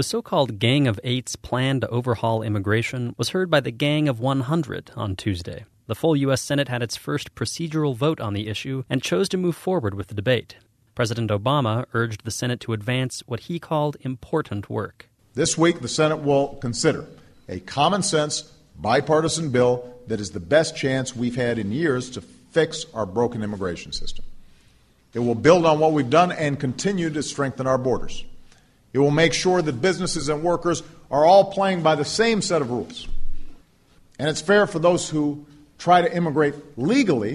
The so-called Gang of Eight's plan to overhaul immigration was heard by the Gang of 100 on Tuesday. The full U.S. Senate had its first procedural vote on the issue and chose to move forward with the debate. President Obama urged the Senate to advance what he called important work. This week, the Senate will consider a common-sense, bipartisan bill that is the best chance we've had in years to fix our broken immigration system. It will build on what we've done and continue to strengthen our borders. It will make sure that businesses and workers are all playing by the same set of rules. And it's fair for those who try to immigrate legally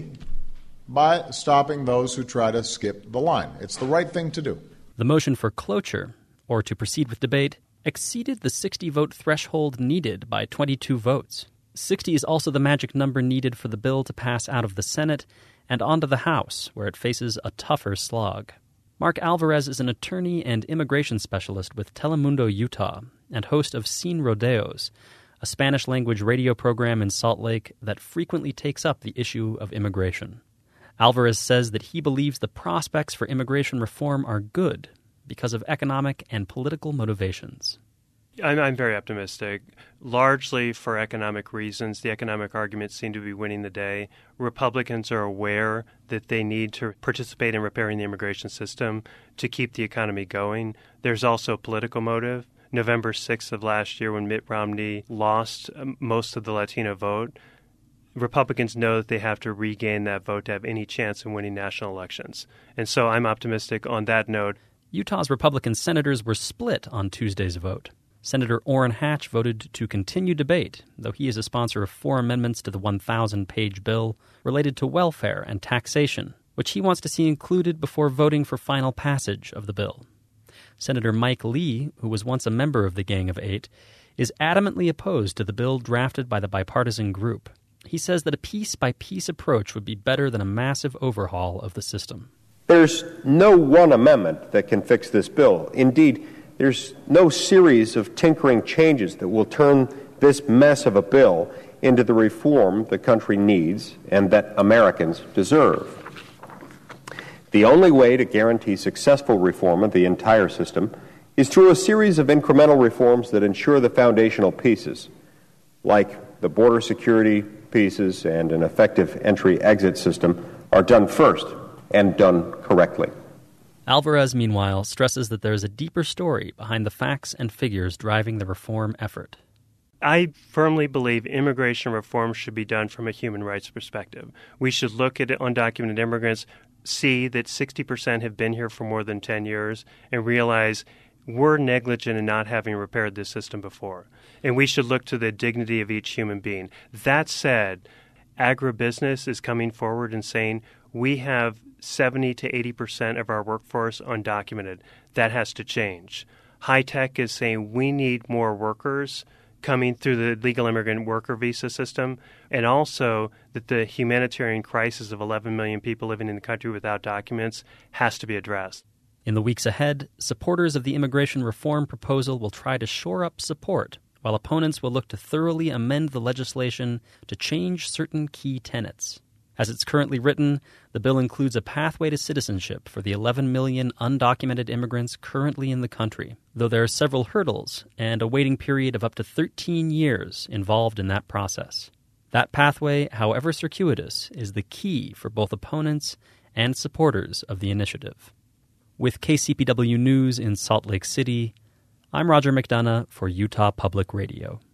by stopping those who try to skip the line. It's the right thing to do. The motion for cloture, or to proceed with debate, exceeded the 60-vote threshold needed by 22 votes. 60 is also the magic number needed for the bill to pass out of the Senate and onto the House, where it faces a tougher slog. Mark Alvarez is an attorney and immigration specialist with Telemundo Utah and host of Sin Rodeos, a Spanish-language radio program in Salt Lake that frequently takes up the issue of immigration. Alvarez says that he believes the prospects for immigration reform are good because of economic and political motivations. I'm very optimistic, largely for economic reasons. The economic arguments seem to be winning the day. Republicans are aware that they need to participate in repairing the immigration system to keep the economy going. There's also a political motive. November 6th of last year, when Mitt Romney lost most of the Latino vote, Republicans know that they have to regain that vote to have any chance in winning national elections. And so I'm optimistic on that note. Utah's Republican senators were split on Tuesday's vote. Senator Orrin Hatch voted to continue debate, though he is a sponsor of 4 amendments to the 1,000-page bill related to welfare and taxation, which he wants to see included before voting for final passage of the bill. Senator Mike Lee, who was once a member of the Gang of Eight, is adamantly opposed to the bill drafted by the bipartisan group. He says that a piece-by-piece approach would be better than a massive overhaul of the system. There's no one amendment that can fix this bill. Indeed, there's no series of tinkering changes that will turn this mess of a bill into the reform the country needs and that Americans deserve. The only way to guarantee successful reform of the entire system is through a series of incremental reforms that ensure the foundational pieces, like the border security pieces and an effective entry-exit system, are done first and done correctly. Alvarez, meanwhile, stresses that there is a deeper story behind the facts and figures driving the reform effort. I firmly believe immigration reform should be done from a human rights perspective. We should look at undocumented immigrants, see that 60% have been here for more than 10 years, and realize we're negligent in not having repaired this system before. And we should look to the dignity of each human being. That said, agribusiness is coming forward and saying we have 70 to 80% of our workforce undocumented. That has to change. High tech is saying we need more workers coming through the legal immigrant worker visa system, and also that the humanitarian crisis of 11 million people living in the country without documents has to be addressed. In the weeks ahead, supporters of the immigration reform proposal will try to shore up support, while opponents will look to thoroughly amend the legislation to change certain key tenets. As it's currently written, the bill includes a pathway to citizenship for the 11 million undocumented immigrants currently in the country, though there are several hurdles and a waiting period of up to 13 years involved in that process. That pathway, however circuitous, is the key for both opponents and supporters of the initiative. With KCPW News in Salt Lake City, I'm Roger McDonough for Utah Public Radio.